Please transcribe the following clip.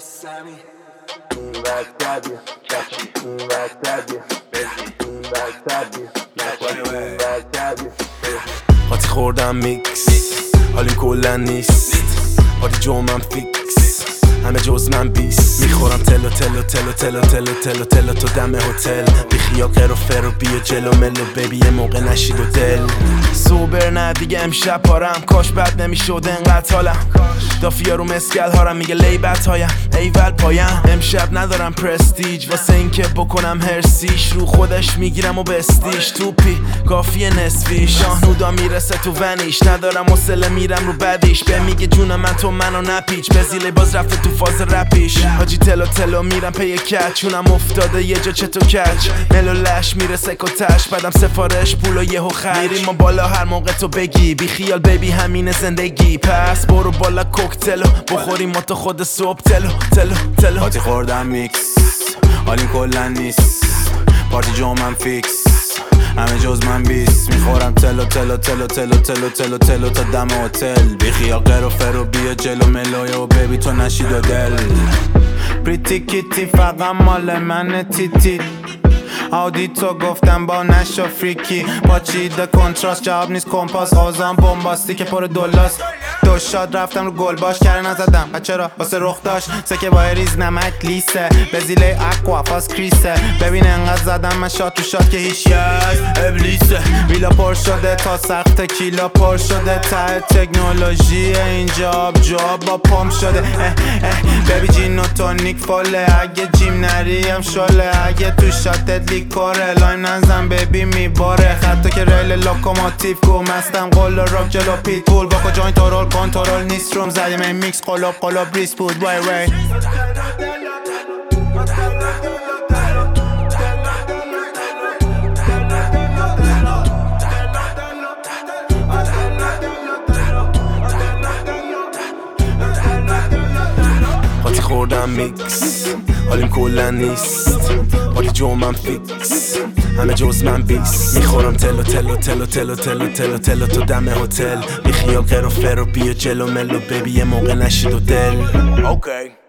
Sammy. قاطی خوردم میکس حالیم کلن نیست حالی جمعم فیکس همه جز من بیست میخورم تلو تلو تلو تلو تلو تلو تلو تو دم هتل بیخیا قر و فر و بیا جلو ملو بیبی یه موقع نشید و دل سوبر نه دیگه امشب پارم کاش بد نمیشد انقدر حالم دافیا رو مسکل هارم میگه لیبت هایم ایول پایم امشب ندارم پرستیج واسه اینکه بکنم هرسیش رو خودش میگیرم و بستیش توپی کافیه نصفی شاهنودا میرسه تو ونیش ندارم حوصله میرم رو بدیش به میگه جون من تو منو نپیچ بزیله باز رفته تو فاز رپیش حاجی تلو تلو میرم پی کچ چونم افتاده یه جا چتو کچ ملو لش میرسه کتش بعدم سفارش پول و یهو خرج میریم ما بالا هر موقع تو بگی بی خیال بیبی همین زندگی پس برو بالا کوکتلو بخوریم ما تو خود صبح تلو تلو تلو قاطی خوردم میکس حالیم کلن نیست پارتی جمعم فیکس همه جز من بیست میخورم تلو تلو تلو تلو تلو تلو تلو تا دم هتل بیخیا قر و فر و بیا جلو ملوی و بیبی تو نشید و دل پریتی کیتی فقط مال من تیتی آودی تو گفتم با نشو فریکی با چیده کنتراست جواب نیست کمپاس آزام بومباستی که پر دلاست دو شاد رفتم رو گل باش کره نزدم چرا واسه رخ داشت سکه با ریز نمک لیسه بزیله اقوا فاس کریسه ببین انقدر زدم من شاد تو شاد که هیچی از ابلیسه ویلا پر شده تا سخت کیلا پر شده ته تکنولوژی اینجا آب جواب با پمپ شده ببی جین و تونیک فاله اگه جیم نریم شله اگه تو شاتت لیکوره لایم نزن ببی میباره خطا که ریل لوکوموتیو گو مستم قول و راک جلو پیت بول با کجاین تورول کنترل نیست روم زدیم این میکس قلوب قلوب ریس بود وای وای قاطی خوردم میکس حالیم کلن نیست حالی جمعم فیکس همه جز من بیست میخورم تلو تلو تلو تلو تلو تلو تلو تو دم هتل بیخیا قر و فر و بیا جلو ملو بیبی یه موقع نشید و دل اوکی